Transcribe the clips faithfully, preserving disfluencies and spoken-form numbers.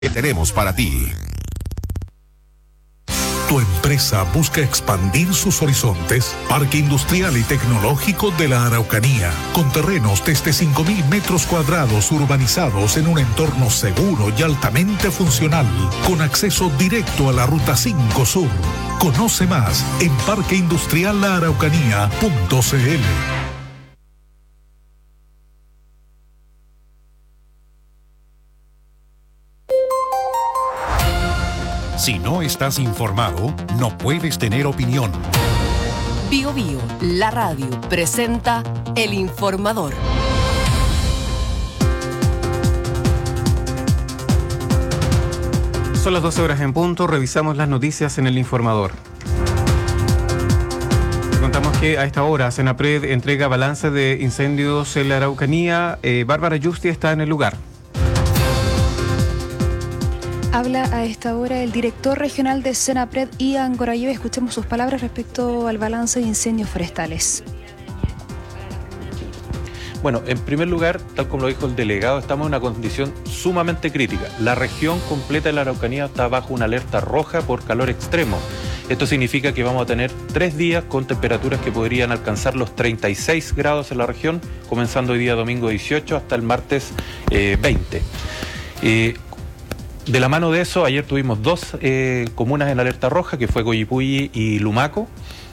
que tenemos para ti. ¿Tu empresa busca expandir sus horizontes? Parque Industrial y Tecnológico de la Araucanía, con terrenos desde cinco mil metros cuadrados urbanizados en un entorno seguro y altamente funcional, con acceso directo a la Ruta cinco Sur. Conoce más en parque industrial la araucanía punto c l. Si no estás informado, no puedes tener opinión. Bio Bio, la radio, presenta El Informador. Son las doce horas en punto, revisamos las noticias en El Informador. Contamos que a esta hora Senapred entrega balance de incendios en la Araucanía. Eh, Bárbara Yusti está en el lugar. Habla a esta hora el director regional de Senapred, Ian Gorayeve. Escuchemos sus palabras respecto al balance de incendios forestales. Bueno, en primer lugar, tal como lo dijo el delegado, estamos en una condición sumamente crítica. La región completa de la Araucanía está bajo una alerta roja por calor extremo. Esto significa que vamos a tener tres días con temperaturas que podrían alcanzar los treinta y seis grados en la región, comenzando hoy día domingo dieciocho hasta el martes eh, veinte. Eh, De la mano de eso, ayer tuvimos dos eh, comunas en alerta roja, que fue Coyipulli y Lumaco,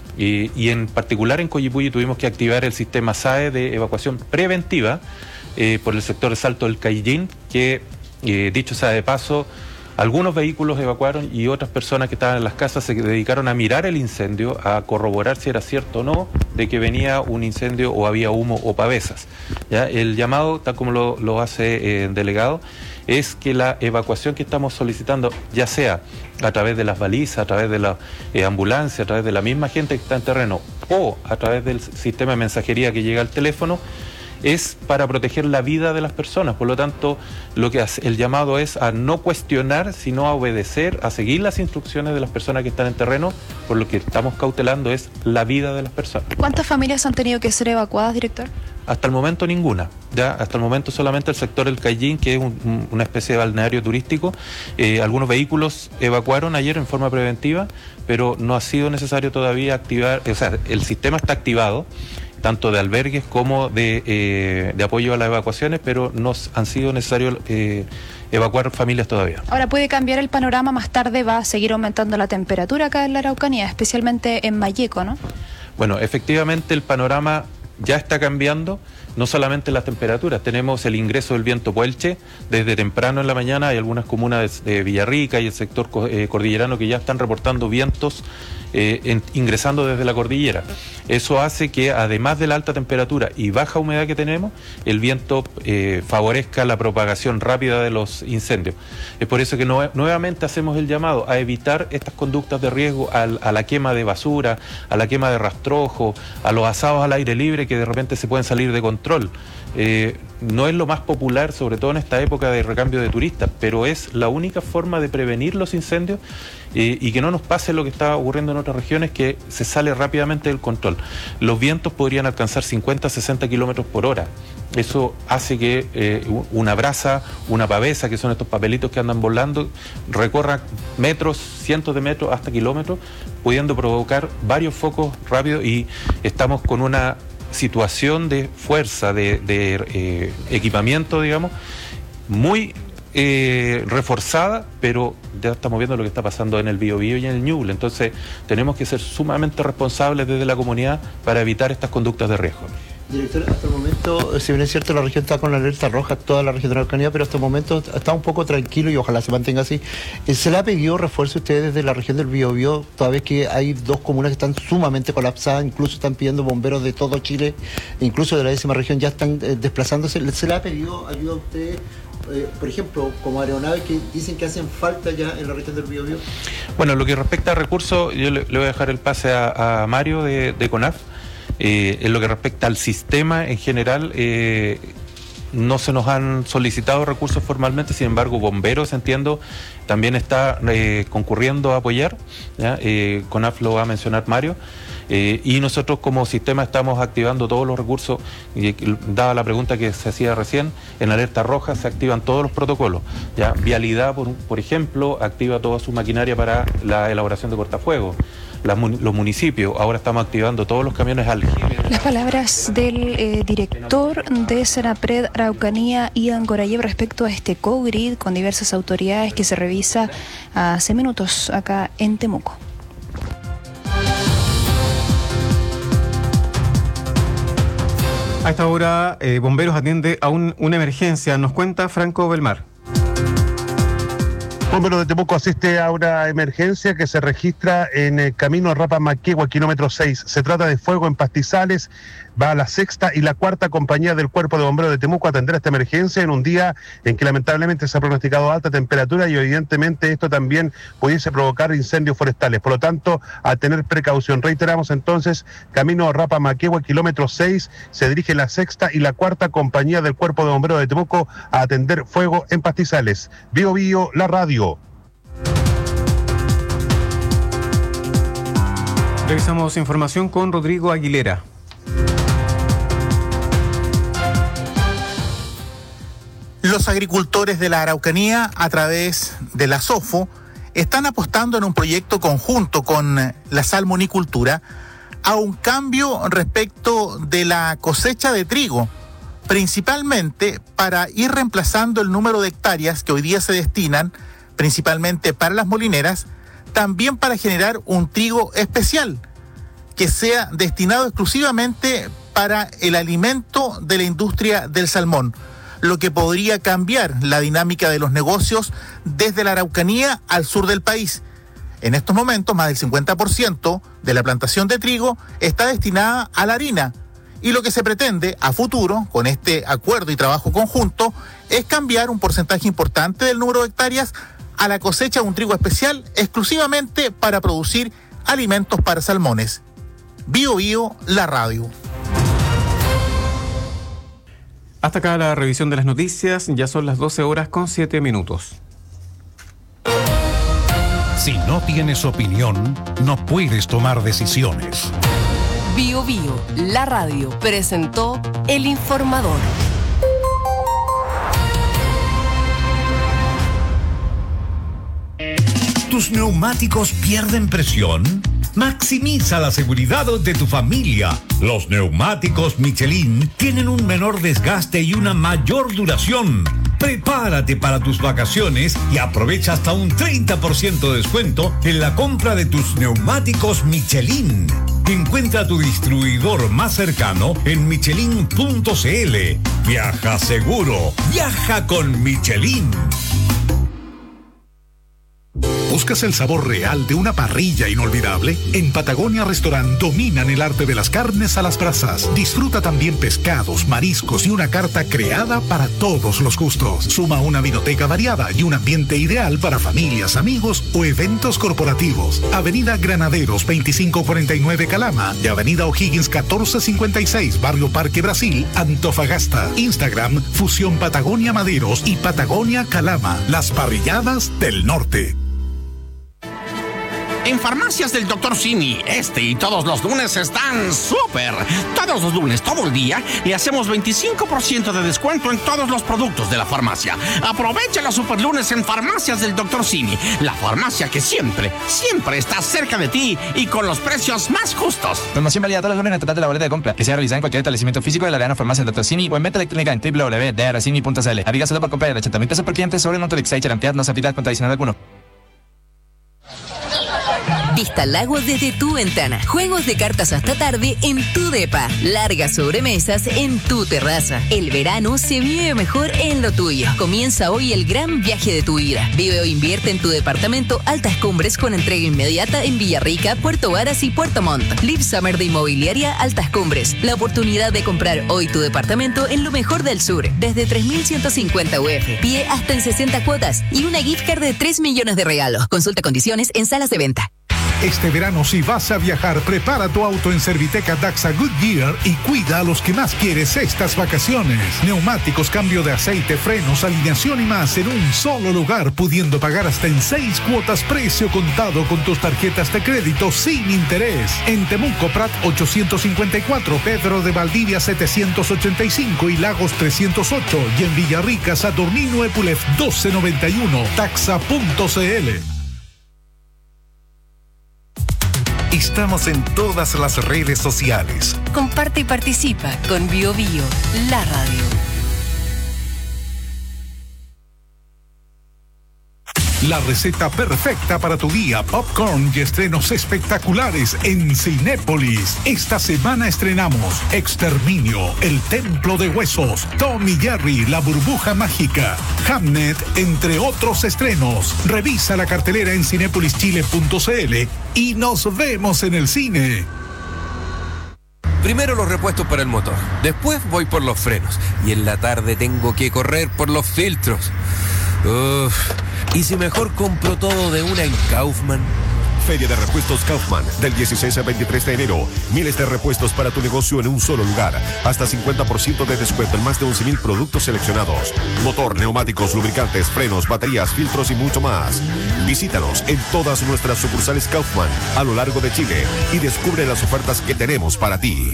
y, y en particular en Coyipulli tuvimos que activar el sistema S A E de evacuación preventiva eh, por el sector de Salto del Cayllín, que, eh, dicho sea de paso, algunos vehículos evacuaron y otras personas que estaban en las casas se dedicaron a mirar el incendio, a corroborar si era cierto o no de que venía un incendio o había humo o pavesas. ¿Ya? El llamado, tal como lo, lo hace eh, el delegado, es que la evacuación que estamos solicitando, ya sea a través de las balizas, a través de la eh, ambulancia, a través de la misma gente que está en terreno o a través del sistema de mensajería que llega al teléfono, es para proteger la vida de las personas. Por lo tanto, lo que hace, el llamado es a no cuestionar, sino a obedecer, a seguir las instrucciones de las personas que están en terreno, por lo que estamos cautelando es la vida de las personas. ¿Cuántas familias han tenido que ser evacuadas, director? Hasta el momento ninguna, ya hasta el momento solamente el sector del Cayllín, que es un, un, una especie de balneario turístico. Eh, algunos vehículos evacuaron ayer en forma preventiva, pero no ha sido necesario todavía activar, o sea, el sistema está activado, tanto de albergues como de, eh, de apoyo a las evacuaciones, pero no han sido necesarios eh, evacuar familias todavía. Ahora, ¿puede cambiar el panorama? Más tarde va a seguir aumentando la temperatura acá en la Araucanía, especialmente en Malleco, ¿no? Bueno, efectivamente el panorama ya está cambiando, no solamente las temperaturas, tenemos el ingreso del viento puelche desde temprano en la mañana. Hay algunas comunas de, de Villarrica y el sector eh, cordillerano que ya están reportando vientos eh, en, ingresando desde la cordillera. Eso hace que, además de la alta temperatura y baja humedad que tenemos, el viento eh, favorezca la propagación rápida de los incendios. Es por eso que no, nuevamente hacemos el llamado a evitar estas conductas de riesgo, a, a la quema de basura, a la quema de rastrojo, a los asados al aire libre que de repente se pueden salir de control. Eh, no es lo más popular, sobre todo en esta época de recambio de turistas, pero es la única forma de prevenir los incendios eh, y que no nos pase lo que está ocurriendo en otras regiones, que se sale rápidamente del control. Los vientos podrían alcanzar cincuenta a sesenta kilómetros por hora. Eso hace que eh, una brasa, una pavesa, que son estos papelitos que andan volando, recorra metros, cientos de metros, hasta kilómetros, pudiendo provocar varios focos rápidos, y estamos con una situación de fuerza, de, de eh, equipamiento, digamos, muy eh, reforzada, pero ya estamos viendo lo que está pasando en el Biobío y en el Ñuble. Entonces tenemos que ser sumamente responsables desde la comunidad para evitar estas conductas de riesgo. Director, hasta el momento, si bien es cierto, la región está con la alerta roja, toda la región de la Araucanía, pero hasta el momento está un poco tranquilo y ojalá se mantenga así. ¿Se le ha pedido refuerzo a ustedes desde la región del Biobío, toda vez que hay dos comunas que están sumamente colapsadas, incluso están pidiendo bomberos de todo Chile, incluso de la décima región ya están eh, desplazándose? ¿Se le ha pedido ayuda a ustedes? Eh, por ejemplo, como aeronaves que dicen que hacen falta ya en la región del Biobío. Bueno, lo que respecta a recursos, yo le, le voy a dejar el pase a, a Mario de, de CONAF. Eh, en lo que respecta al sistema en general, eh, no se nos han solicitado recursos formalmente, sin embargo, Bomberos, entiendo, también está eh, concurriendo a apoyar, ¿ya? Eh, CONAF lo va a mencionar Mario, eh, y nosotros como sistema estamos activando todos los recursos, y dada la pregunta que se hacía recién, en alerta roja se activan todos los protocolos, ¿ya? Vialidad, por, por ejemplo, activa toda su maquinaria para la elaboración de cortafuegos. Las, los municipios, ahora estamos activando todos los camiones aljibe. Las palabras del eh, director de Senapred Araucanía, Ian Gorayev, respecto a este co-grid con diversas autoridades que se revisa hace minutos acá en Temuco. A esta hora, eh, Bomberos atiende a un, una emergencia. Nos cuenta Franco Belmar. Bomberos de Temuco asiste a una emergencia que se registra en el camino Rapa-Maquegua, kilómetro seis. Se trata de fuego en pastizales. Va a la sexta y la cuarta compañía del Cuerpo de Bomberos de Temuco a atender esta emergencia en un día en que lamentablemente se ha pronosticado alta temperatura y evidentemente esto también pudiese provocar incendios forestales. Por lo tanto, a tener precaución. Reiteramos entonces, camino Rapa-Maquegua, kilómetro seis, se dirige la sexta y la cuarta compañía del Cuerpo de Bomberos de Temuco a atender fuego en pastizales. Bio Bio, la radio. Revisamos información con Rodrigo Aguilera. Los agricultores de la Araucanía, a través de la SOFO, están apostando en un proyecto conjunto con la salmonicultura a un cambio respecto de la cosecha de trigo, principalmente para ir reemplazando el número de hectáreas que hoy día se destinan principalmente para las molineras, también para generar un trigo especial que sea destinado exclusivamente para el alimento de la industria del salmón, lo que podría cambiar la dinámica de los negocios desde la Araucanía al sur del país. En estos momentos, más del cincuenta por ciento de la plantación de trigo está destinada a la harina, y lo que se pretende a futuro, con este acuerdo y trabajo conjunto, es cambiar un porcentaje importante del número de hectáreas a la cosecha de un trigo especial exclusivamente para producir alimentos para salmones. Bio Bio, la radio. Hasta acá la revisión de las noticias. Ya son las doce horas con siete minutos. Si no tienes opinión, no puedes tomar decisiones. Bio Bio, la radio, presentó El Informador. ¿Tus neumáticos pierden presión? Maximiza la seguridad de tu familia. Los neumáticos Michelin tienen un menor desgaste y una mayor duración. Prepárate para tus vacaciones y aprovecha hasta un treinta por ciento de descuento en la compra de tus neumáticos Michelin. Encuentra tu distribuidor más cercano en michelin punto c l. Viaja seguro. Viaja con Michelin. ¿Buscas el sabor real de una parrilla inolvidable? En Patagonia Restaurant dominan el arte de las carnes a las brasas. Disfruta también pescados, mariscos y una carta creada para todos los gustos. Suma una vinoteca variada y un ambiente ideal para familias, amigos o eventos corporativos. Avenida Granaderos veinticinco cuarenta y nueve Calama y Avenida O'Higgins catorce cincuenta y seis Barrio Parque Brasil, Antofagasta. Instagram Fusión Patagonia Maderos y Patagonia Calama, las parrilladas del norte. En Farmacias del doctor Simi, este y todos los lunes están súper. Todos los lunes, todo el día, le hacemos veinticinco por ciento de descuento en todos los productos de la farmacia. Aprovecha los super lunes en Farmacias del doctor Simi, la farmacia que siempre, siempre está cerca de ti y con los precios más justos. Promoción válida todos los lunes en el total de la boleta de compra, que sea realizada en cualquier establecimiento físico de la Arena Farmacia del doctor Simi o en venta electrónica en w w w punto d r simi punto c l. Aviga solo por compra de ochenta mil pesos por cliente sobre un Autolix H, cantidad no se aplica con adicional alguno. Vista Lagos desde tu ventana. Juegos de cartas hasta tarde en tu depa. Largas sobremesas en tu terraza. El verano se vive mejor en lo tuyo. Comienza hoy el gran viaje de tu vida. Vive o invierte en tu departamento Altas Cumbres con entrega inmediata en Villarrica, Puerto Varas y Puerto Montt. Live Summer de Inmobiliaria Altas Cumbres. La oportunidad de comprar hoy tu departamento en lo mejor del sur. Desde tres mil ciento cincuenta U F. Pie hasta en sesenta cuotas. Y una gift card de tres millones de regalos. Consulta condiciones en salas de venta. Este verano, si vas a viajar, prepara tu auto en Serviteca Daxa Goodyear y cuida a los que más quieres estas vacaciones. Neumáticos, cambio de aceite, frenos, alineación y más en un solo lugar, pudiendo pagar hasta en seis cuotas precio contado con tus tarjetas de crédito sin interés. En Temuco, Prat ochocientos cincuenta y cuatro, Pedro de Valdivia setecientos ochenta y cinco y Lagos trescientos ocho. Y en Villarrica, Saturnino Epulef doce noventa y uno. Taxa punto c l. Estamos en todas las redes sociales. Comparte y participa con Bio Bio, la radio. La receta perfecta para tu día, popcorn y estrenos espectaculares en Cinépolis. Esta semana estrenamos Exterminio, El Templo de Huesos, Tom y Jerry, La Burbuja Mágica, Hamnet, entre otros estrenos. Revisa la cartelera en cinépolis chile punto c l y nos vemos en el cine. Primero los repuestos para el motor, después voy por los frenos y en la tarde tengo que correr por los filtros. Uff, ¿y si mejor compro todo de una en Kaufman? Feria de Repuestos Kaufman, del dieciséis al veintitrés de enero. Miles de repuestos para tu negocio en un solo lugar. Hasta cincuenta por ciento de descuento en más de once mil productos seleccionados. Motor, neumáticos, lubricantes, frenos, baterías, filtros y mucho más. Visítanos en todas nuestras sucursales Kaufman a lo largo de Chile y descubre las ofertas que tenemos para ti.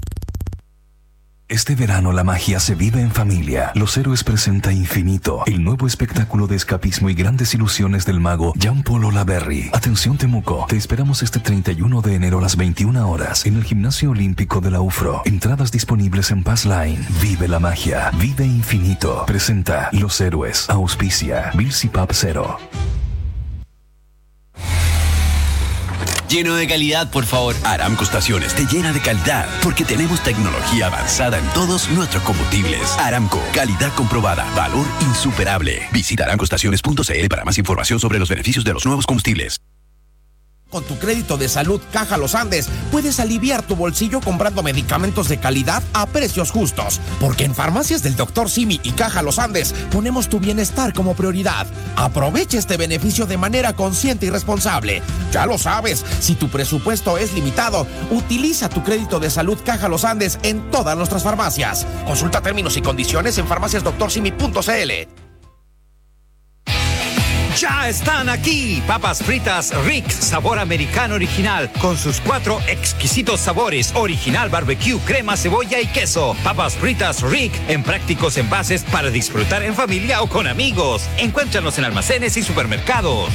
Este verano la magia se vive en familia. Los Héroes presenta Infinito, el nuevo espectáculo de escapismo y grandes ilusiones del mago Jean-Paul Olaverry. Atención Temuco, te esperamos este treinta y uno de enero a las veintiuna horas en el Gimnasio Olímpico de la U F R O. Entradas disponibles en Pass Line. Vive la magia, vive Infinito. Presenta Los Héroes, auspicia Bills y Pub Cero. Lleno de calidad, por favor. Aramco Estaciones te llena de calidad porque tenemos tecnología avanzada en todos nuestros combustibles. Aramco, calidad comprobada, valor insuperable. Visita aramco estaciones punto c l para más información sobre los beneficios de los nuevos combustibles. Con tu crédito de salud Caja Los Andes, puedes aliviar tu bolsillo comprando medicamentos de calidad a precios justos. Porque en Farmacias del doctor Simi y Caja Los Andes ponemos tu bienestar como prioridad. Aprovecha este beneficio de manera consciente y responsable. Ya lo sabes, si tu presupuesto es limitado, utiliza tu crédito de salud Caja Los Andes en todas nuestras farmacias. Consulta términos y condiciones en farmacias doctor simi punto c l. Ya están aquí, papas fritas Rick, sabor americano original, con sus cuatro exquisitos sabores, original barbecue, crema, cebolla y queso. Papas fritas Rick, en prácticos envases para disfrutar en familia o con amigos. Encuéntranos en almacenes y supermercados.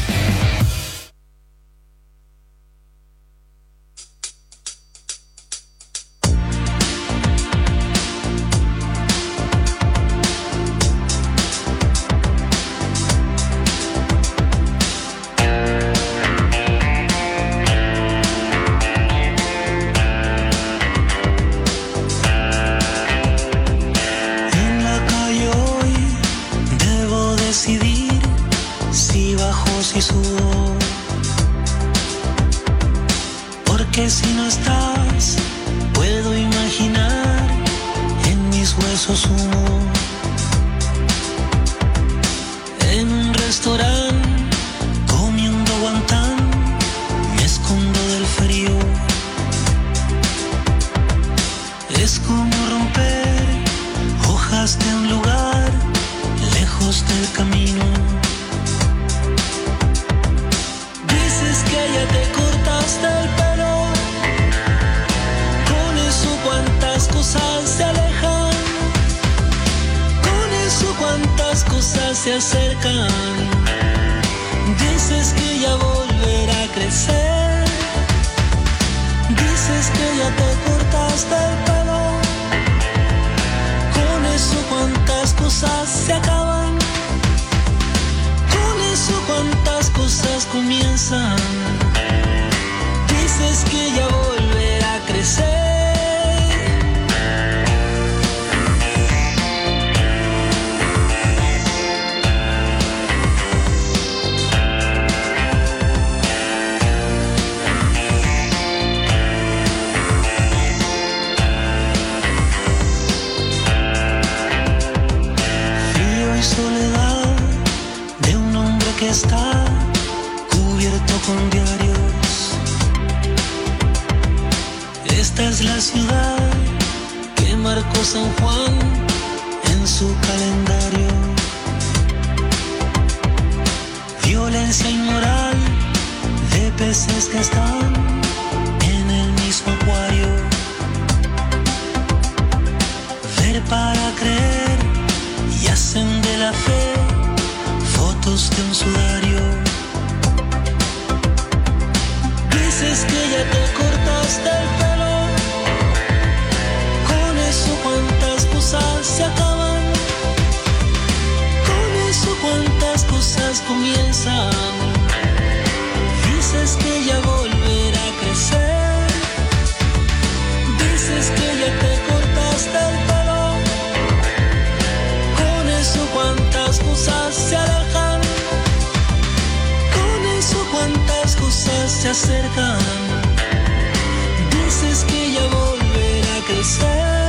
Está cubierto con diarios Esta es la ciudad que marcó San Juan en su calendario. Violencia inmoral de peces que están en el mismo acuario. Ver para creer y hacen de la fe fotos de un sudario. Dices que ya te cortaste el pelo, con eso cuántas cosas se acaban, con eso cuántas cosas comienzan. Dices que ya volverá a crecer, dices que ya te cortaste el pelo, con eso cuántas cosas se alejan, con eso cuántas cosas se acercan. Dices que ya volverá a crecer.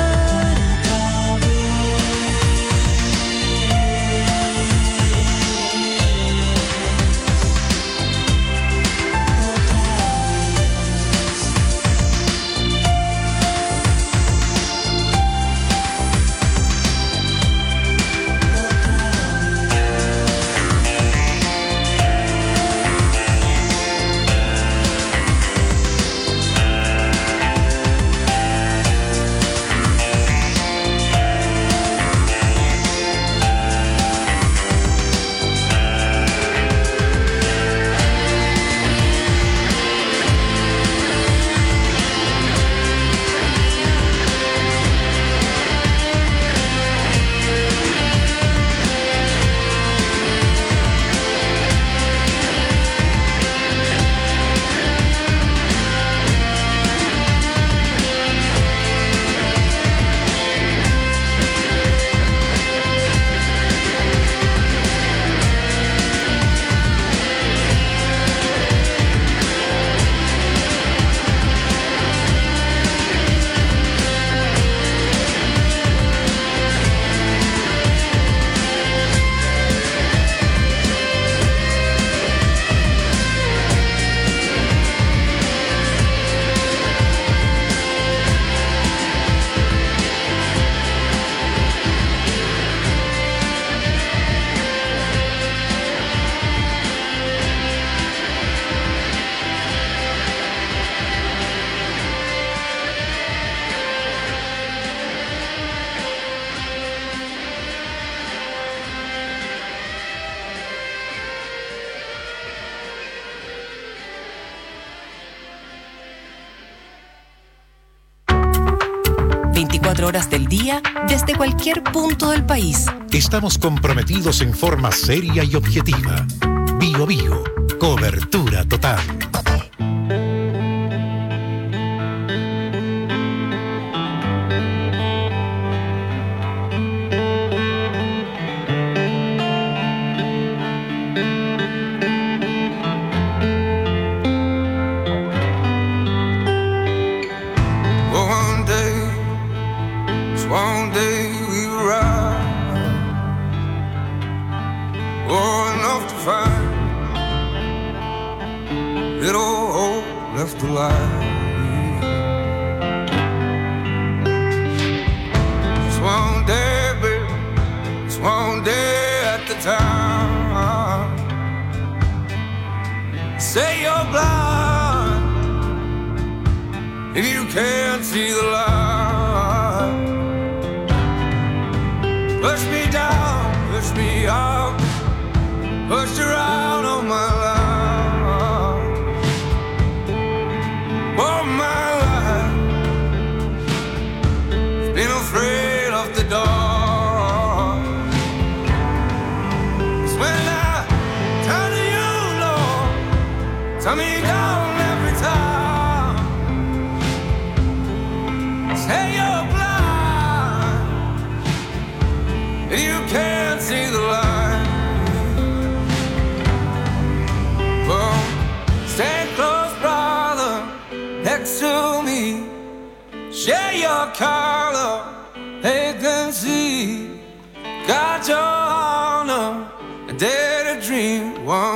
veinticuatro horas del día desde cualquier punto del país. Estamos comprometidos en forma seria y objetiva. Bio Bio, cobertura total.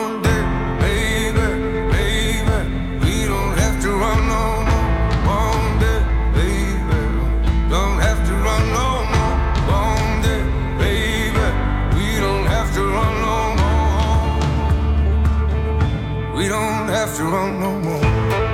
One day, baby, baby, we don't have to run no more. One we don't have to run no more.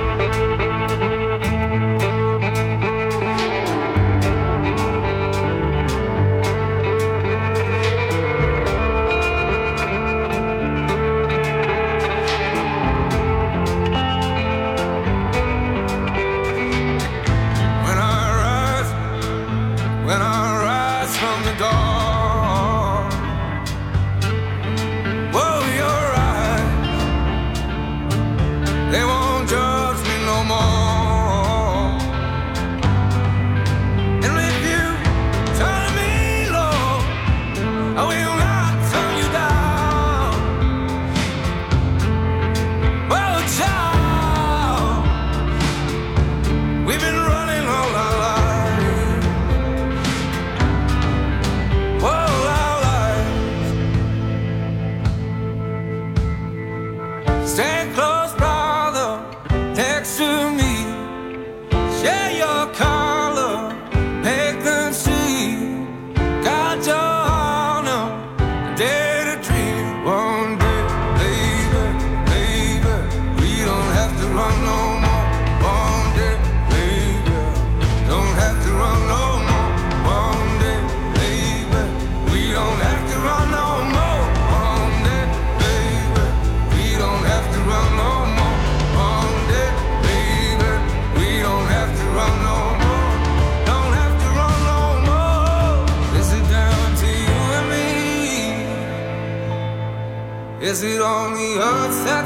Is it only us that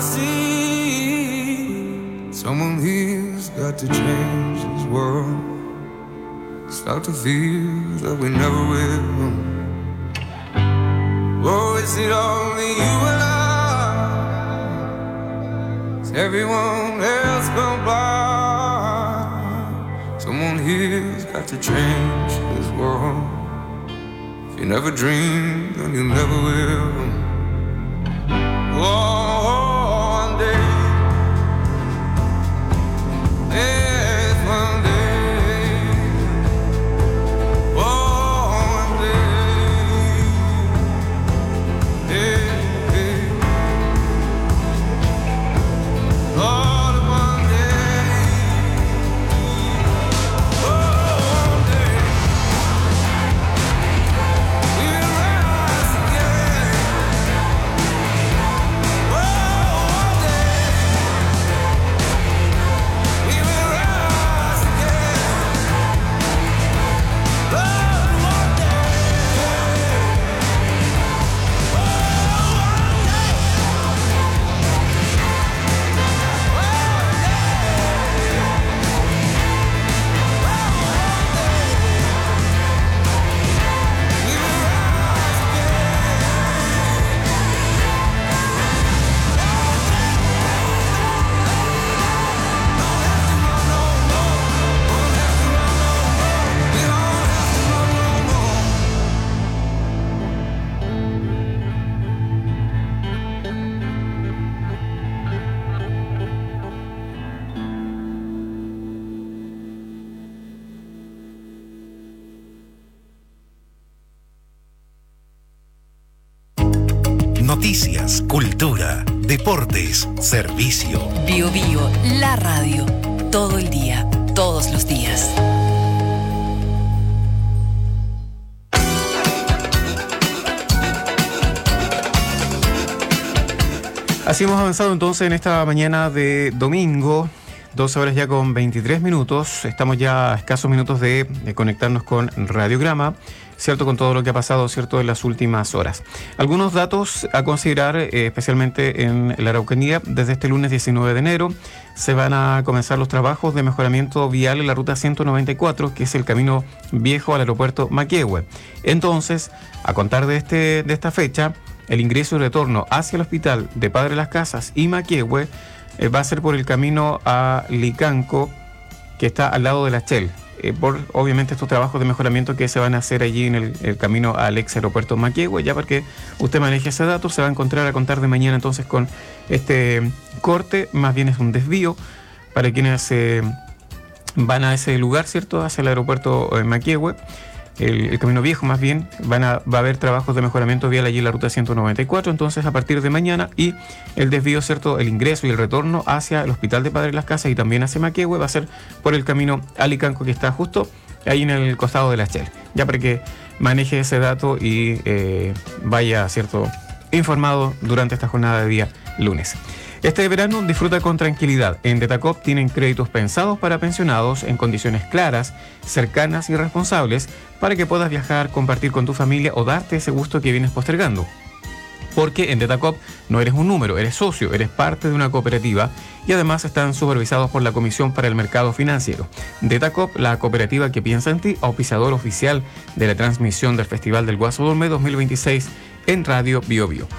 see? Someone here's got to change this world. Start to feel that we never will. Oh, is it only you and I? Is everyone else gone by? Someone here's got to change this world. If you never dream, then you never will. Oh, one day, yes, one day, oh, one day, yeah, yeah. Lord, one day, oh, one day, we'll rise again. Noticias, cultura, deportes, servicio. Bio Bio, la radio. Todo el día, todos los días. Así hemos avanzado entonces en esta mañana de domingo, doce horas ya con veintitrés minutos. Estamos ya a escasos minutos de, de conectarnos con Radiograma, ¿cierto? Con todo lo que ha pasado, ¿cierto?, en las últimas horas. Algunos datos a considerar, eh, especialmente en la Araucanía. Desde este lunes diecinueve de enero se van a comenzar los trabajos de mejoramiento vial en la ruta ciento noventa y cuatro, que es el camino viejo al aeropuerto Maquehue. Entonces, a contar de, este, de esta fecha, el ingreso y retorno hacia el hospital de Padre Las Casas y Maquehue eh, va a ser por el camino a Licanco, que está al lado de la Shell. Eh, por obviamente estos trabajos de mejoramiento que se van a hacer allí en el, el camino al ex aeropuerto Maquehue. Ya para que usted maneje ese dato, se va a encontrar a contar de mañana entonces con este corte, más bien es un desvío para quienes eh, van a ese lugar, ¿cierto?, hacia el aeropuerto eh, Maquehue. el, el Camino Viejo más bien, van a, va a haber trabajos de mejoramiento vial allí en la ruta ciento noventa y cuatro, entonces a partir de mañana, y el desvío, ¿cierto?, el ingreso y el retorno hacia el Hospital de Padre Las Casas y también hacia Maquehue va a ser por el camino Alicanco, que está justo ahí en el costado de la Shell, ya para que maneje ese dato y eh, vaya, ¿cierto?, informado durante esta jornada de día lunes. Este verano disfruta con tranquilidad. En Detacop tienen créditos pensados para pensionados en condiciones claras, cercanas y responsables para que puedas viajar, compartir con tu familia o darte ese gusto que vienes postergando. Porque en Detacop no eres un número, eres socio, eres parte de una cooperativa y además están supervisados por la Comisión para el Mercado Financiero. Detacop, la cooperativa que piensa en ti, auspiciador oficial de la transmisión del Festival del Guaso Dorme dos mil veintiséis en Radio Bio Bio.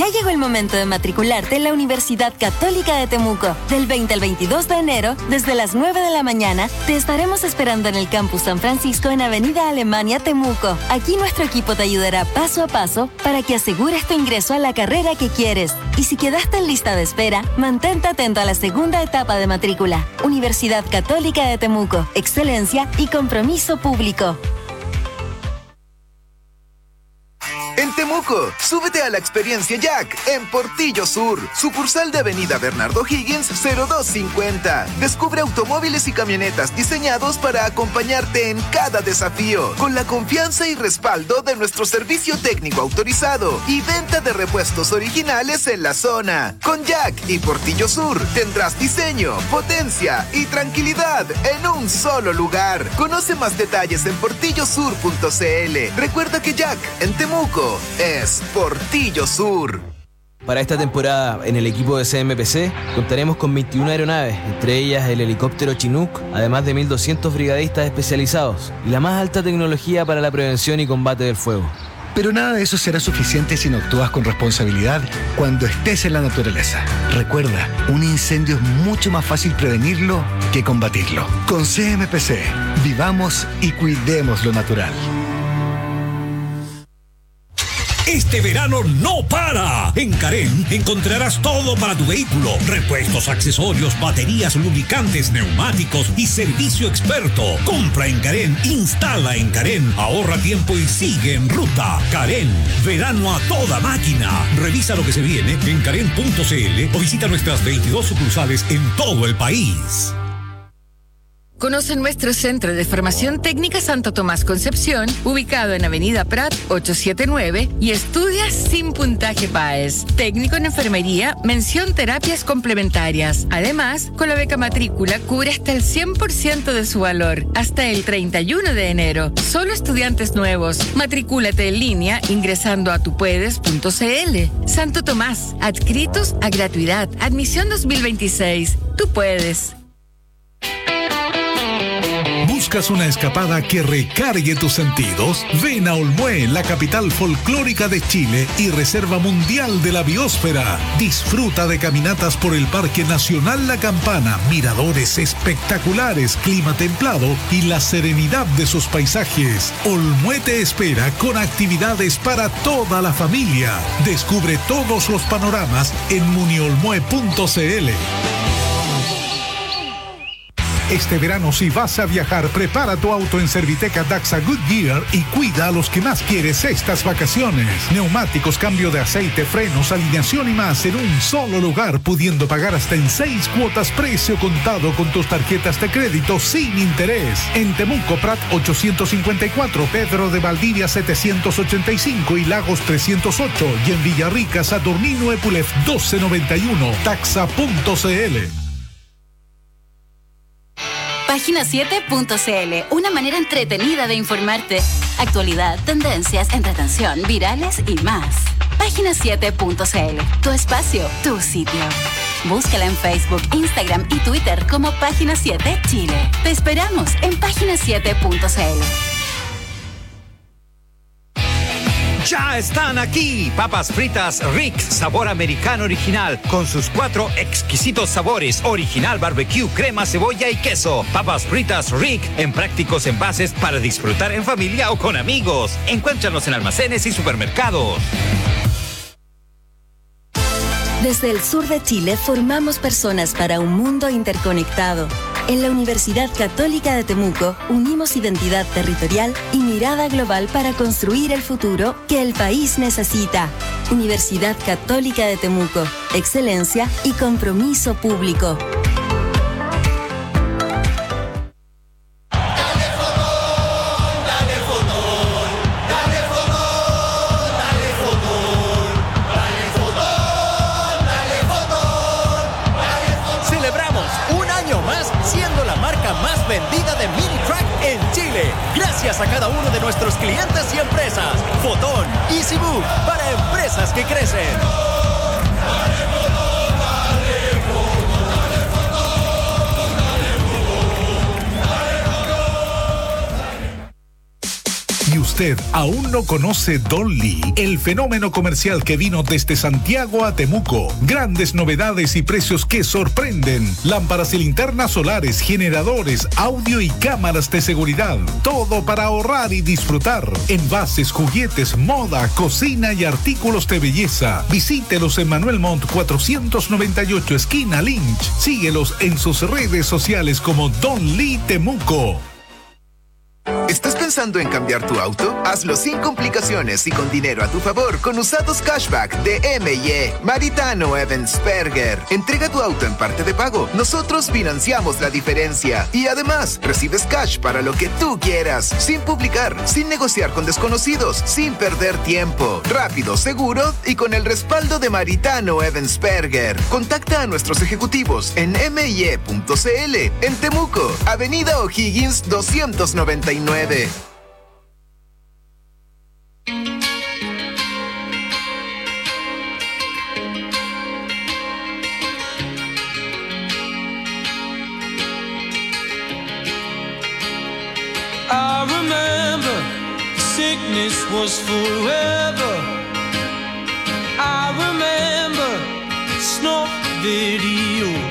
Ya llegó el momento de matricularte en la Universidad Católica de Temuco. Del veinte al veintidós de enero, desde las nueve de la mañana, te estaremos esperando en el Campus San Francisco en Avenida Alemania, Temuco. Aquí nuestro equipo te ayudará paso a paso para que asegures tu ingreso a la carrera que quieres. Y si quedaste en lista de espera, mantente atento a la segunda etapa de matrícula. Universidad Católica de Temuco. Excelencia y compromiso público. En Temuco, súbete a la experiencia Jack en Portillo Sur, sucursal de Avenida Bernardo Higgins cero dos cincuenta. Descubre automóviles y camionetas diseñados para acompañarte en cada desafío, con la confianza y respaldo de nuestro servicio técnico autorizado y venta de repuestos originales en la zona. Con Jack y Portillo Sur tendrás diseño, potencia y tranquilidad en un solo lugar. Conoce más detalles en portillo sur punto c l. Recuerda que Jack en Temuco es Portillo Sur. Para esta temporada, en el equipo de C M P C, contaremos con veintiuna aeronaves, entre ellas el helicóptero Chinook, además de mil doscientos brigadistas especializados y la más alta tecnología para la prevención y combate del fuego. Pero nada de eso será suficiente si no actúas con responsabilidad cuando estés en la naturaleza. Recuerda, un incendio es mucho más fácil prevenirlo que combatirlo. Con C M P C, vivamos y cuidemos lo natural. Este verano no para. En Carén encontrarás todo para tu vehículo: repuestos, accesorios, baterías, lubricantes, neumáticos y servicio experto. Compra en Carén, instala en Carén, ahorra tiempo y sigue en ruta. Carén, verano a toda máquina. Revisa lo que se viene en carén punto c l o visita nuestras veintidós sucursales en todo el país. Conoce nuestro Centro de Formación Técnica Santo Tomás Concepción, ubicado en Avenida Prat ochocientos setenta y nueve, y estudia sin puntaje P A E S. Técnico en enfermería, mención terapias complementarias. Además, con la beca matrícula cubre hasta el cien por ciento de su valor, hasta el treinta y uno de enero. Solo estudiantes nuevos. Matricúlate en línea ingresando a tupuedes punto c l. Santo Tomás, adscritos a gratuidad. Admisión dos mil veintiséis. Tú puedes. ¿Buscas una escapada que recargue tus sentidos? Ven a Olmué, la capital folclórica de Chile y reserva mundial de la biosfera. Disfruta de caminatas por el Parque Nacional La Campana, miradores espectaculares, clima templado y la serenidad de sus paisajes. Olmué te espera con actividades para toda la familia. Descubre todos los panoramas en muniolmue punto c l. Este verano, si vas a viajar, prepara tu auto en Serviteca Daxa Goodyear y cuida a los que más quieres estas vacaciones. Neumáticos, cambio de aceite, frenos, alineación y más en un solo lugar, pudiendo pagar hasta en seis cuotas precio contado con tus tarjetas de crédito sin interés. En Temuco, Prat ochocientos cincuenta y cuatro, Pedro de Valdivia setecientos ochenta y cinco y Lagos trescientos ocho, y en Villarrica, Saturnino Epulef doce noventa y uno. Taxa punto c l. Página siete punto c l, una manera entretenida de informarte. Actualidad, tendencias, entretención, virales y más. Página siete punto c l, tu espacio, tu sitio. Búscala en Facebook, Instagram y Twitter como Página siete Chile. Te esperamos en página siete punto c l. Ya están aquí, papas fritas Rick, sabor americano original, con sus cuatro exquisitos sabores: original, barbecue, crema, cebolla y queso. Papas fritas Rick, en prácticos envases para disfrutar en familia o con amigos. Encuéntranos en almacenes y supermercados. Desde el sur de Chile formamos personas para un mundo interconectado. En la Universidad Católica de Temuco unimos identidad territorial y mirada global para construir el futuro que el país necesita. Universidad Católica de Temuco, excelencia y compromiso público. Vendida de mini track en Chile, gracias a cada uno de nuestros clientes y empresas. Fotón, EasyBook, para empresas que crecen. Y usted usted aún no conoce Don Lee, el fenómeno comercial que vino desde Santiago a Temuco. Grandes novedades y precios que sorprenden. Lámparas y linternas solares, generadores, audio y cámaras de seguridad. Todo para ahorrar y disfrutar. Envases, juguetes, moda, cocina y artículos de belleza. Visítelos en Manuel Montt cuatrocientos noventa y ocho, esquina Lynch. Síguelos en sus redes sociales como Don Lee Temuco. ¿Estás pensando en cambiar tu auto? Hazlo sin complicaciones y con dinero a tu favor con Usados Cashback de M y E. Maritano Evansperger. Entrega tu auto en parte de pago. Nosotros financiamos la diferencia. Y además, recibes cash para lo que tú quieras. Sin publicar, sin negociar con desconocidos, sin perder tiempo. Rápido, seguro y con el respaldo de Maritano Evansperger. Contacta a nuestros ejecutivos en m y e punto c l. En Temuco, Avenida O'Higgins doscientos noventa y nueve. I remember sickness was forever. I remember snuff videos.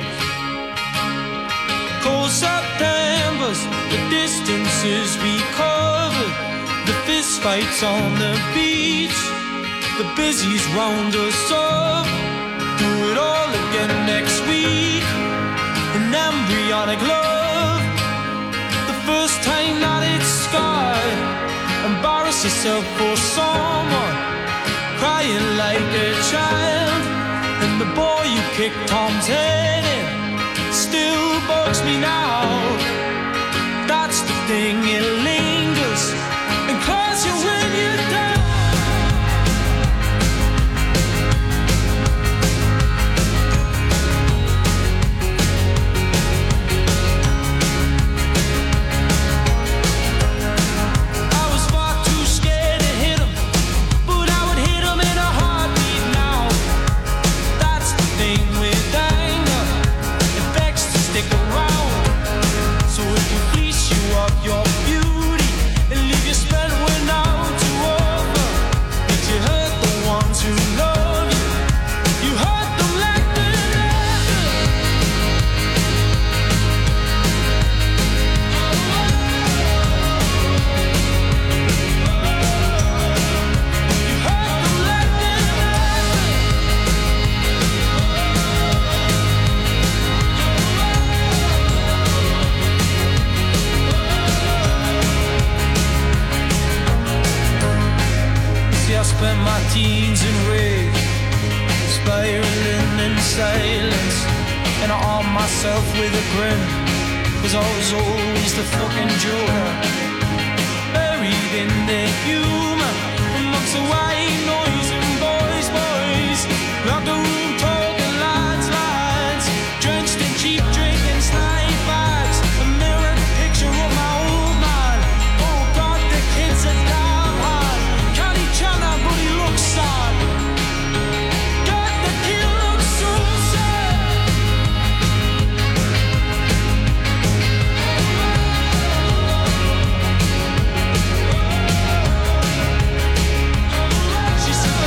Cold Septembers, the distances we covered, the fist fights on the beach, the busies round us up. Do it all again next week. An embryonic love, the first time that it's scarred. Embarrass yourself for someone, crying like a child. And the boy you kicked Tom's head in still bugs me now. That's the thing, it lingers and calls you when you're down. I was far too scared to hit him, but I would hit him in a heartbeat now. That's the thing with anger, it begs to stick around. So it can fleece you of your beauty and leave you spent when out to over. But you hurt the ones who love you, you hurt them like the leather. You hurt them like the See, I spent my teens in rage, spiraling in silence, and I armed myself with a grin, cause I was always the fucking joker, buried in the humor, amongst the white noise and boys, boys, round the room talking lines, lines, drenched in cheap drink and slime bags, a mirrored picture of my old man. Oh God, the kid's a damn hard. Can't each other, but he looks sad. God, the kid looks so sad. She said,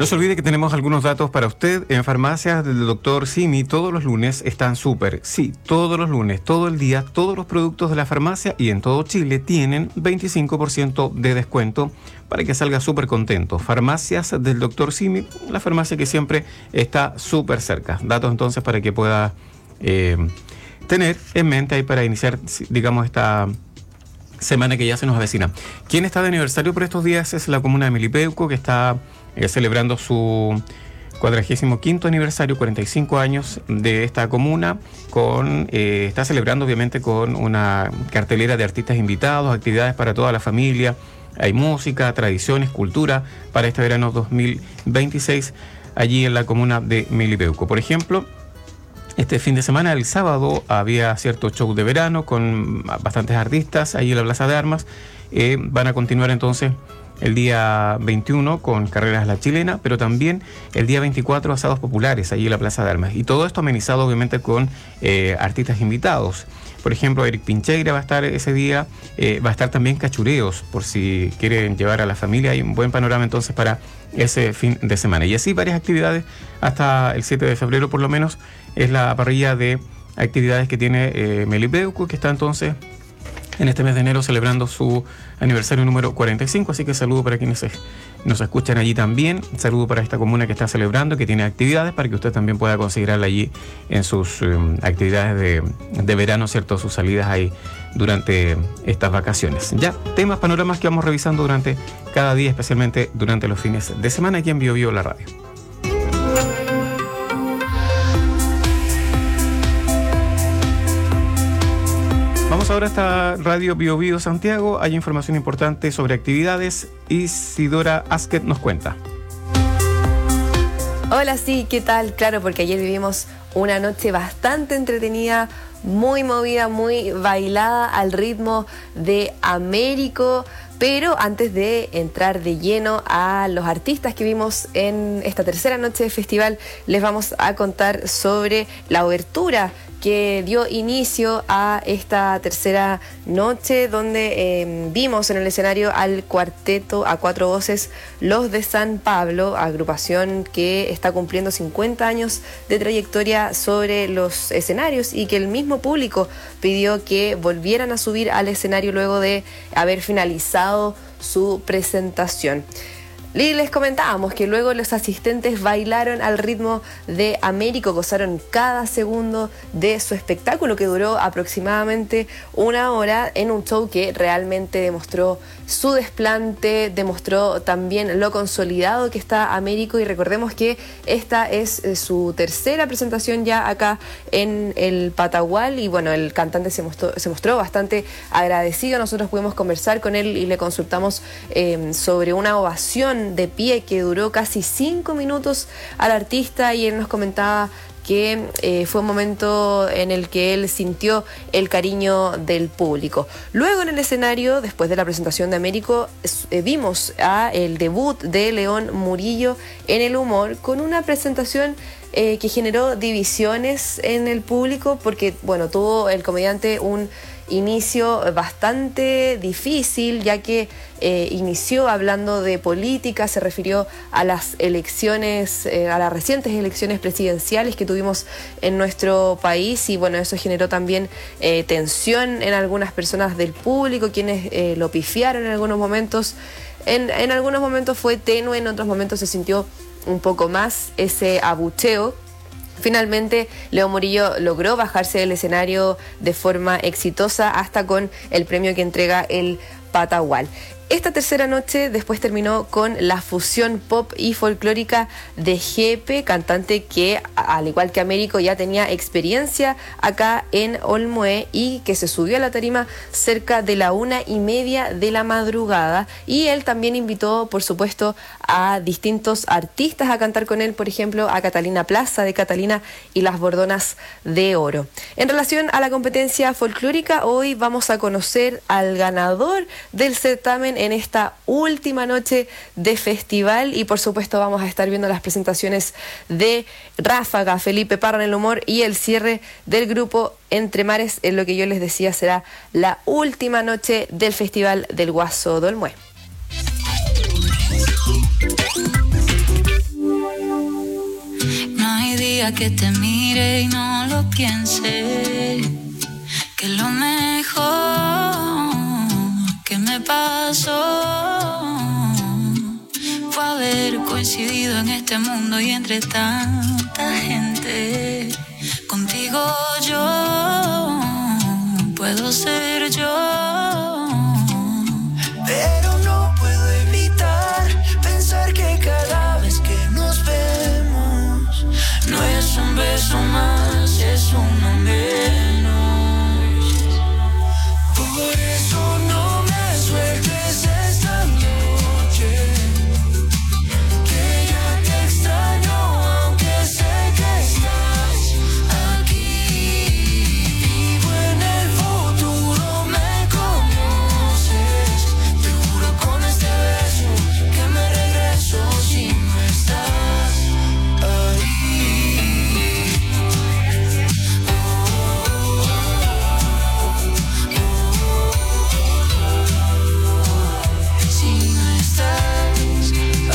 No se olvide que tenemos algunos datos para usted. En farmacias del doctor Simi todos los lunes están súper. Sí, todos los lunes, todo el día, todos los productos de la farmacia y en todo Chile tienen veinticinco por ciento de descuento para que salga súper contento. Farmacias del doctor Simi, la farmacia que siempre está súper cerca. Datos entonces para que pueda eh, tener en mente ahí para iniciar, digamos, esta semana que ya se nos avecina. Quien está de aniversario por estos días es la comuna de Milipeuco, que está eh, celebrando su cuadragésimo quinto aniversario, cuarenta y cinco años de esta comuna, con eh, está celebrando obviamente con una cartelera de artistas invitados, actividades para toda la familia, hay música, tradiciones, cultura para este verano dos mil veintiséis allí en la comuna de Milipeuco. Por ejemplo, este fin de semana, el sábado, había cierto show de verano con bastantes artistas ahí en la Plaza de Armas. Eh, van a continuar entonces el día veintiuno con carreras a la chilena, pero también el día veinticuatro asados populares allí en la Plaza de Armas. Y todo esto amenizado obviamente con eh, artistas invitados. Por ejemplo, Eric Pincheira va a estar ese día, eh, va a estar también Cachureos, por si quieren llevar a la familia. Hay un buen panorama entonces para ese fin de semana. Y así varias actividades hasta el siete de febrero por lo menos. Es la parrilla de actividades que tiene eh, Milipeuco, que está entonces en este mes de enero celebrando su aniversario número cuarenta y cinco, así que saludo para quienes nos escuchan allí también, saludo para esta comuna que está celebrando, que tiene actividades para que usted también pueda considerarla allí en sus um, actividades de, de verano, ¿cierto? Sus salidas ahí durante estas vacaciones. Ya, temas, panoramas que vamos revisando durante cada día, especialmente durante los fines de semana aquí en Bio Bio la radio. Vamos ahora hasta Radio Bio Bio Santiago. Hay información importante sobre actividades. Isidora Asket nos cuenta. Hola, sí, ¿qué tal? Claro, porque ayer vivimos una noche bastante entretenida, muy movida, muy bailada al ritmo de Américo. Pero antes de entrar de lleno a los artistas que vimos en esta tercera noche de festival, les vamos a contar sobre la obertura que dio inicio a esta tercera noche, donde eh, vimos en el escenario al cuarteto a cuatro voces Los de San Pablo, agrupación que está cumpliendo cincuenta años de trayectoria sobre los escenarios y que el mismo público pidió que volvieran a subir al escenario luego de haber finalizado su presentación. Y les comentábamos que luego los asistentes bailaron al ritmo de Américo, gozaron cada segundo de su espectáculo, que duró aproximadamente una hora, en un show que realmente demostró su desplante, demostró también lo consolidado que está Américo. Y recordemos que esta es su tercera presentación ya acá en el Patagual, y bueno, el cantante se mostró, se mostró bastante agradecido. Nosotros pudimos conversar con él y le consultamos eh, sobre una ovación de pie que duró casi cinco minutos al artista, y él nos comentaba que eh, fue un momento en el que él sintió el cariño del público. Luego en el escenario, después de la presentación de Américo, eh, vimos a el debut de León Murillo en el humor, con una presentación eh, que generó divisiones en el público, porque bueno, tuvo el comediante un inicio bastante difícil, ya que eh, inició hablando de política, se refirió a las elecciones, eh, a las recientes elecciones presidenciales que tuvimos en nuestro país, y bueno, eso generó también eh, tensión en algunas personas del público, quienes eh, lo pifiaron en algunos momentos. En, en algunos momentos fue tenue, en otros momentos se sintió un poco más ese abucheo. Finalmente, León Murillo logró bajarse del escenario de forma exitosa, hasta con el premio que entrega el Patagual. Esta tercera noche después terminó con la fusión pop y folclórica de Jepe, cantante que, al igual que Américo, ya tenía experiencia acá en Olmué y que se subió a la tarima cerca de la una y media de la madrugada. Y él también invitó, por supuesto, a distintos artistas a cantar con él, por ejemplo, a Catalina Plaza de Catalina y las Bordonas de Oro. En relación a la competencia folclórica, hoy vamos a conocer al ganador del certamen en esta última noche de festival, y por supuesto vamos a estar viendo las presentaciones de Ráfaga, Felipe Parra en el humor, y el cierre del grupo Entre Mares, en lo que yo les decía será la última noche del Festival del Guaso de Olmué. día que te mire y no lo piense, que lo mejor que me pasó fue haber coincidido en este mundo y entre tanta gente. Contigo yo puedo ser yo, pero no puedo evitar pensar que cada vez que nos vemos no es un beso más, es uno menos. Por eso no me sueltes esta noche, que ya te extraño aunque sé que estás aquí. Vivo en el futuro, me conoces. Te juro con este beso que me regreso si no estás ahí. Si no estás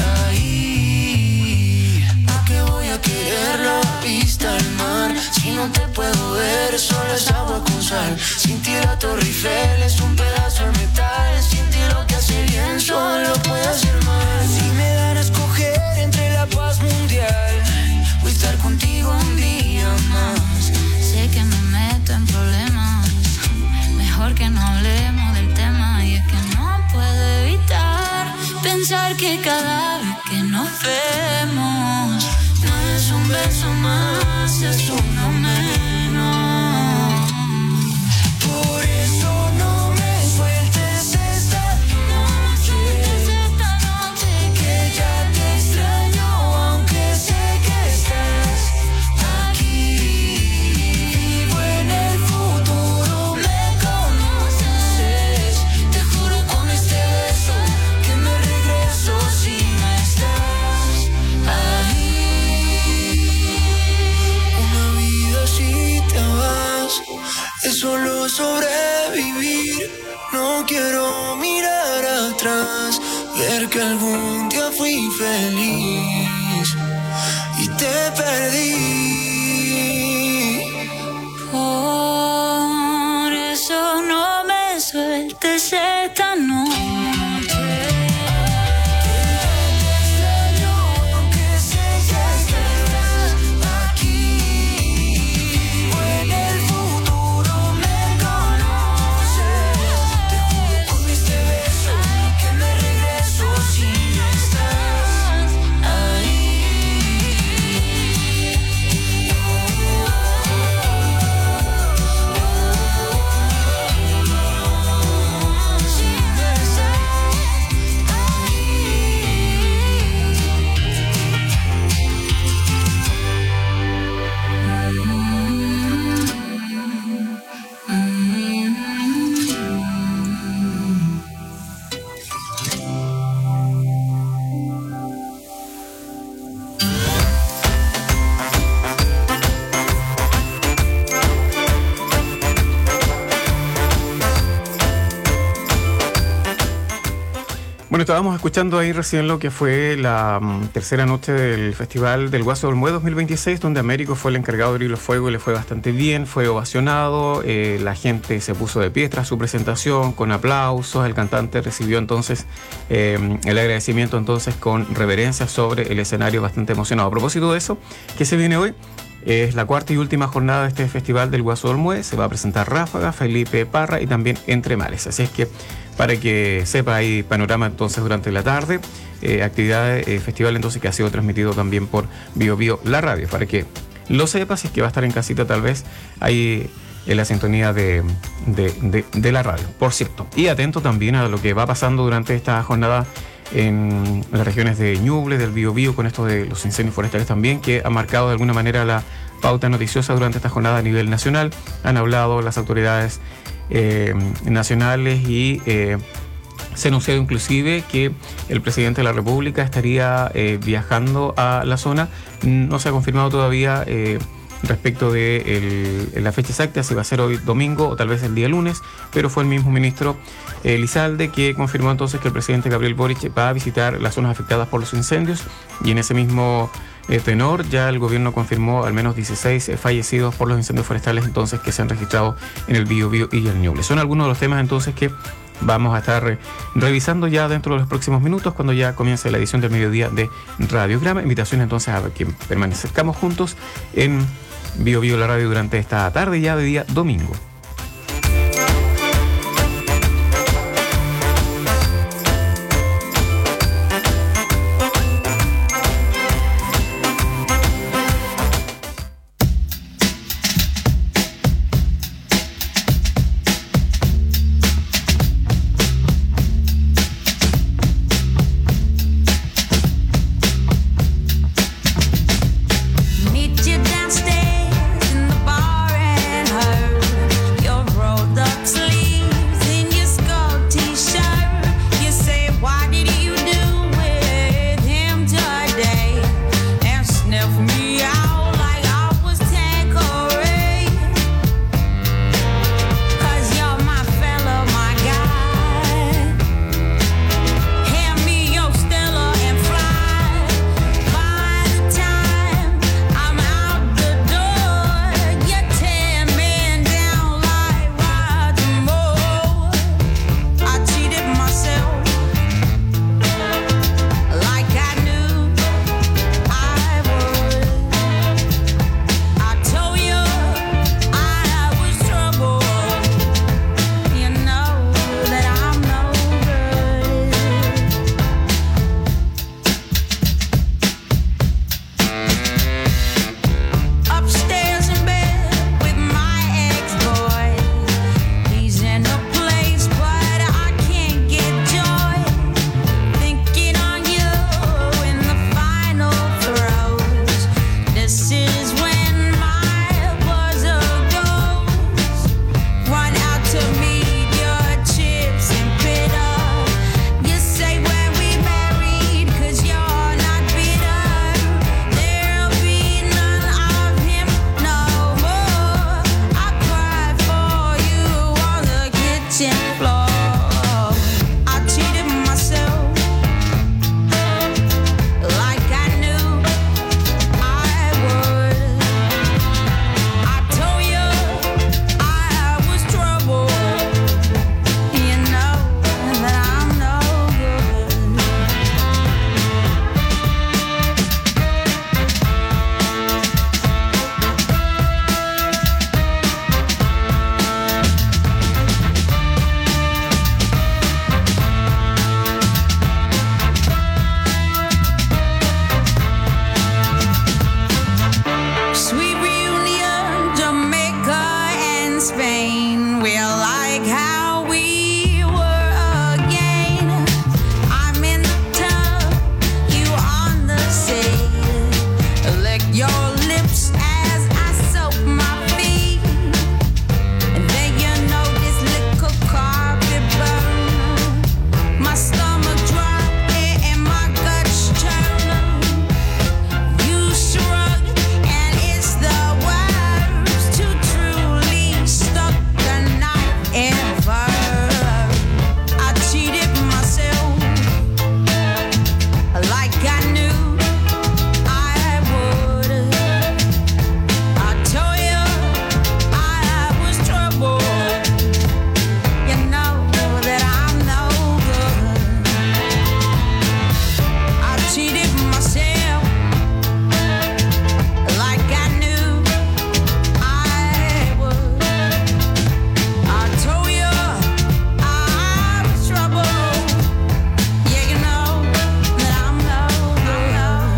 ahí, ¿a qué voy a querer la vista al mar? Si no te puedo ver, solo es agua con sal. Sin ti la Torre Eiffel es un pedazo de metal. Sin ti lo que hace bien solo puede hacer mal. Si me dan a escoger entre la paz mundial o estar contigo un día más, sé que me meto en problemas. Mejor que no hablemos del tema. Y es que no puedo evitar pensar que cada vez que nos vemos no es un beso más, es uno menos. Por eso no me sueltes esta noche, que ya te extraño aunque sé que estás aquí. Vivo en el futuro, me conoces. Te juro con este beso que me regreso si no estás ahí. Una vida si te vas es solo sobrevivir. No quiero mirar atrás, ver que algún día fui feliz y te perdí. Por eso no me sueltes esta noche. Bueno, estábamos escuchando ahí recién lo que fue la um, tercera noche del Festival del Guaso del Mue dos mil veintiséis, donde Américo fue el encargado de abrir los fuegos y le fue bastante bien, fue ovacionado, eh, la gente se puso de pie tras su presentación, con aplausos, el cantante recibió entonces eh, el agradecimiento entonces con reverencia sobre el escenario, bastante emocionado. A propósito de eso, ¿qué se viene hoy? Es la cuarta y última jornada de este Festival del Guaso del Mue. Se va a presentar Ráfaga, Felipe Parra y también Entre Males. Así es que para que sepa ahí panorama entonces durante la tarde, eh, actividad, eh, festival entonces que ha sido transmitido también por Bio Bio, la radio, para que lo sepas, si es que va a estar en casita tal vez ahí en la sintonía de, de, de, de la radio, por cierto. Y atento también a lo que va pasando durante esta jornada en las regiones de Ñuble, del Bio Bio, con esto de los incendios forestales también, que ha marcado de alguna manera la pauta noticiosa durante esta jornada a nivel nacional. Han hablado las autoridades eh, nacionales y eh, se ha anunciado inclusive que el presidente de la República estaría eh, viajando a la zona. No se ha confirmado todavía eh, respecto de el, la fecha exacta, si va a ser hoy domingo o tal vez el día lunes, pero fue el mismo ministro eh, Lizalde que confirmó entonces que el presidente Gabriel Boric va a visitar las zonas afectadas por los incendios, y en ese mismo eh, tenor. Ya el gobierno confirmó al menos dieciséis eh, fallecidos por los incendios forestales entonces que se han registrado en el Biobío y el Ñuble. Son algunos de los temas entonces que vamos a estar eh, revisando ya dentro de los próximos minutos cuando ya comience la edición del mediodía de Radiograma. Invitación entonces a que permanezcamos juntos en Biobío la radio durante esta tarde ya de día domingo. Meet you downstairs in the bar and her. Your rolled up sleeves in your skull t-shirt. You say, what did you do with him today? And sniff me out like I was Tanqueray. 'Cause you're my fella, my guy. Hand me your Stella and fly. By the time I'm out the door, you're ten men down like Roger Moore. I cheated myself like I knew I would. I told you I was trouble. You know that I'm no good. Upstairs in bed with my ex-boy. He's in a place, but I can't get joy. Thinking on you in the final throes. This is when my buzzer goes. Run out to meet your chips and bitter. You say when we married, 'cause you're not bitter. There'll be none of him no more. I cried for you on the kitchen floor. I cheated myself like I knew I would. I told you I was trouble. You know that I'm no good. Sweet reunion, Jamaica and Spain. We're like how we were again. I'm in the tub, you on the sea. Lick your lips as I soak my feet. And then you know this little carpet burn. My stomach drop and my guts churn. You shrug and it's the worst to truly stuck the knife ever. I cheated myself like I knew I would. I told you I was trouble. You know that I'm no good. I cheated myself like I knew I would. I told you I was trouble. Yeah, you know that I'm no good.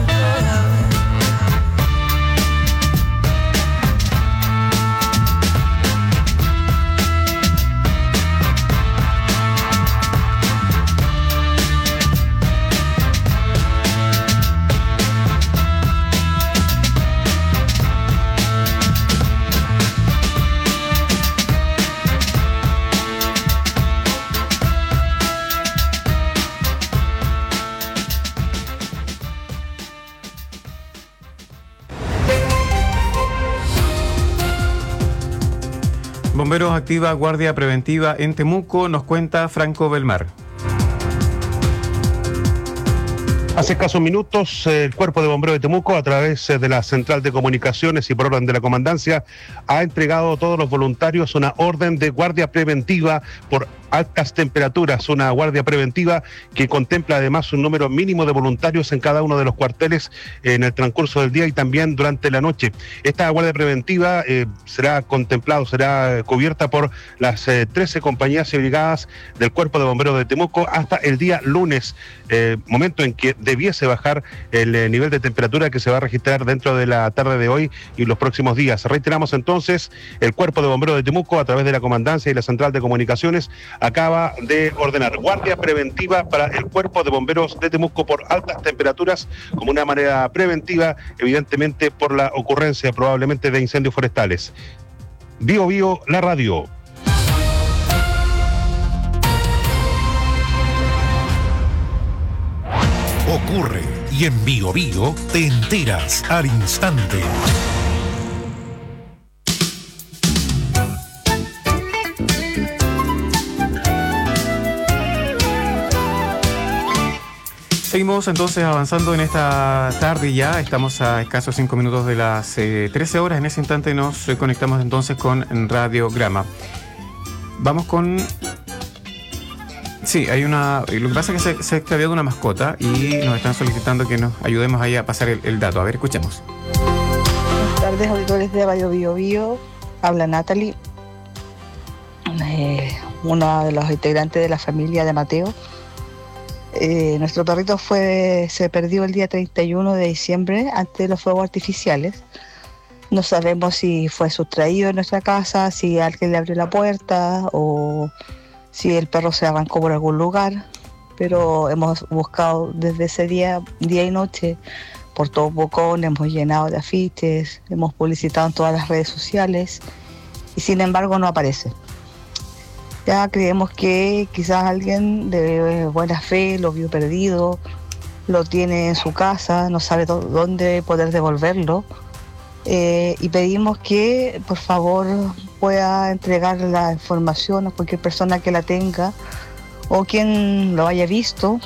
Bomberos activa guardia preventiva en Temuco, nos cuenta Franco Belmar. Hace escasos minutos, el Cuerpo de Bomberos de Temuco, a través de la Central de Comunicaciones y por orden de la Comandancia, ha entregado a todos los voluntarios una orden de guardia preventiva por altas temperaturas, una guardia preventiva que contempla además un número mínimo de voluntarios en cada uno de los cuarteles en el transcurso del día y también durante la noche. Esta guardia preventiva eh, será contemplado, será cubierta por las eh, trece compañías y brigadas del Cuerpo de Bomberos de Temuco hasta el día lunes, eh, momento en que debiese bajar el eh, nivel de temperatura que se va a registrar dentro de la tarde de hoy y los próximos días. Reiteramos entonces, el Cuerpo de Bomberos de Temuco, a través de la Comandancia y la Central de Comunicaciones, acaba de ordenar guardia preventiva para el Cuerpo de Bomberos de Temuco por altas temperaturas, como una manera preventiva, evidentemente por la ocurrencia probablemente de incendios forestales. Bio Bio, la radio. Ocurre y en Bio Bio te enteras al instante. Seguimos entonces avanzando en esta tarde ya, estamos a escasos cinco minutos de las eh, trece horas, en ese instante nos conectamos entonces con Radiograma. Vamos con... Sí, hay una... Lo que pasa es que se, se ha extraviado una mascota y nos están solicitando que nos ayudemos ahí a pasar el, el dato. A ver, escuchemos. Buenas tardes, auditores de Radio Bio Bio. Habla Natalie, eh, una de los integrantes de la familia de Mateo. Eh, nuestro perrito fue se perdió el día treinta y uno de diciembre antes de los fuegos artificiales. No sabemos si fue sustraído en nuestra casa, si alguien le abrió la puerta o si el perro se arrancó por algún lugar, pero hemos buscado desde ese día, día y noche, por todo Bocón, hemos llenado de afiches, hemos publicitado en todas las redes sociales y sin embargo no aparece. Ya creemos que quizás alguien de buena fe lo vio perdido, lo tiene en su casa, no sabe do- dónde poder devolverlo. Eh, y pedimos que por favor pueda entregar la información a cualquier persona que la tenga o quien lo haya visto,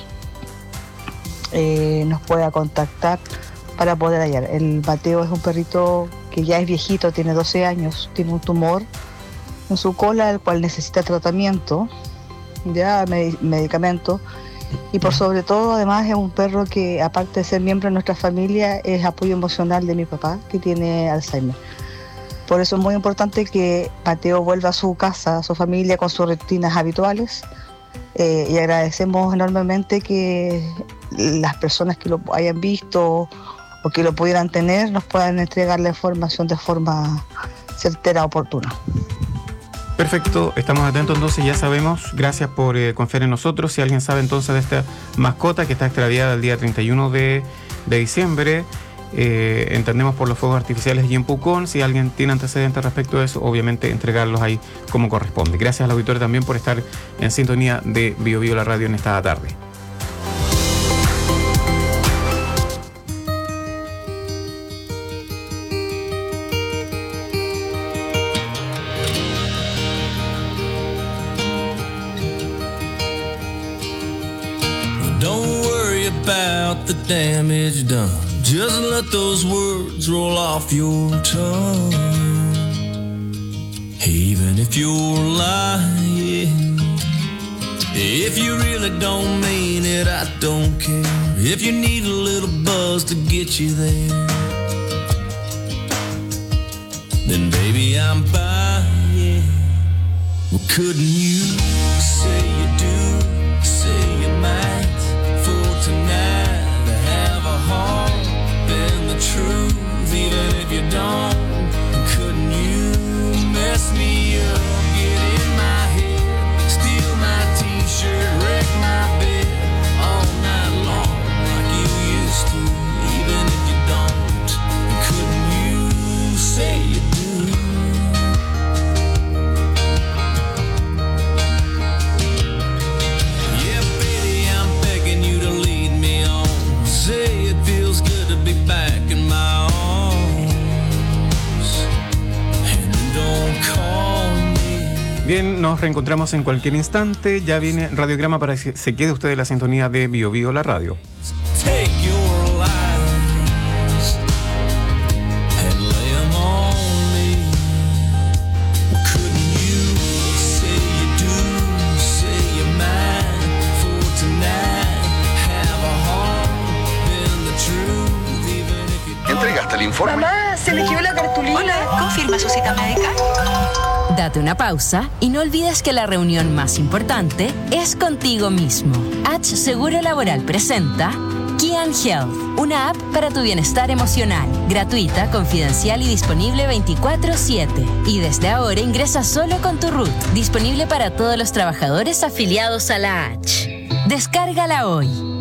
eh, nos pueda contactar para poder hallar. El Mateo es un perrito que ya es viejito, tiene doce años, tiene un tumor en su cola, el cual necesita tratamiento, ya med- medicamento, y por sobre todo además es un perro que, aparte de ser miembro de nuestra familia, es apoyo emocional de mi papá, que tiene Alzheimer. Por eso es muy importante que Mateo vuelva a su casa, a su familia, con sus rutinas habituales, eh, y agradecemos enormemente que las personas que lo hayan visto o que lo pudieran tener nos puedan entregar la información de forma certera, oportuna. Perfecto, estamos atentos entonces, ya sabemos, gracias por eh, confiar en nosotros. Si alguien sabe entonces de esta mascota que está extraviada el día treinta y uno de diciembre, eh, entendemos por los fuegos artificiales y en Pucón, si alguien tiene antecedentes respecto a eso, obviamente entregarlos ahí como corresponde. Gracias al auditorio también por estar en sintonía de Bio Bio la radio en esta tarde. About the damage done, just let those words roll off your tongue. Even if you're lying, if you really don't mean it, I don't care. If you need a little buzz to get you there, then baby I'm buying. Well, couldn't you say you do, say you might? Tonight to have a heart and the truth, even if you don't. Couldn't you mess me up, get in my head, steal my t-shirt, wreck my bed all night long like you used to, even if you don't. Couldn't you say you do? Bien, nos reencontramos en cualquier instante. Ya viene Radiograma para que se quede usted en la sintonía de Bio Bio la radio. Take informe. Mamá, se me quedó la cartulina. Hola, ¿confirma su cita médica? Date una pausa y no olvides que la reunión más importante es contigo mismo. H Seguro Laboral presenta Kian Health, una app para tu bienestar emocional, gratuita, confidencial y disponible veinticuatro siete. Y desde ahora ingresa solo con tu root, disponible para todos los trabajadores afiliados a la H. Descárgala hoy.